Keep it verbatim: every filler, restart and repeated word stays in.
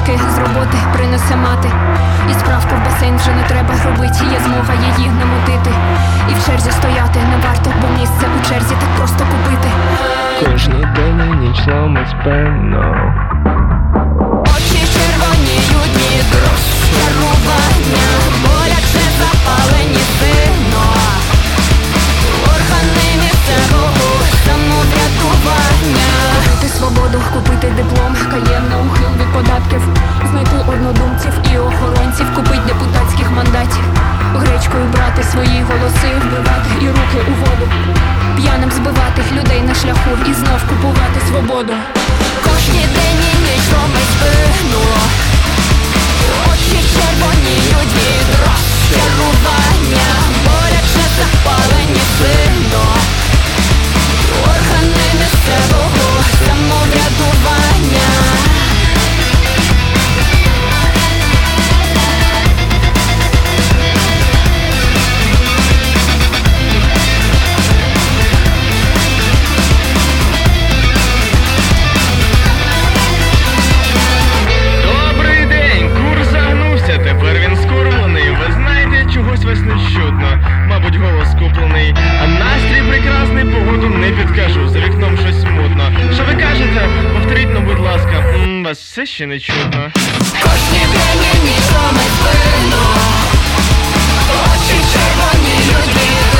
книжки з роботи принесе мати. І справку в басейн вже не треба робити, є змога її намутити. І в черзі стояти не варто, бо місце у черзі так просто купити. Кожний день і ніч ломить пенно. Очі червоніють від розчарування, боляче запалені сильно. Органи місцевого самоврятування. Купити свободу, купити диплом, каєнний ухил від податків. Знайти однодумців і охоронців, купить депутатських мандатів. Гречкою брати свої голоси, вбивати і руки у воду. П'яним збивати людей на шляху і знов купувати свободу. Кожні день і ніч ломить спину. Очі червоніють від розчарування, боляче запалені сильно. Органи місцевого самоврядування. Тепер він скормлений, ви знаєте, чогось вас не чутно. Мабуть, голос куплений. А настрій прекрасний, погоду не підкажу. За вікном щось смутно. Що ви кажете? Повторіть, ну, будь ласка. М, вас все ще не чутно. Кожні день і ніч ломить спину. Очі червоніють від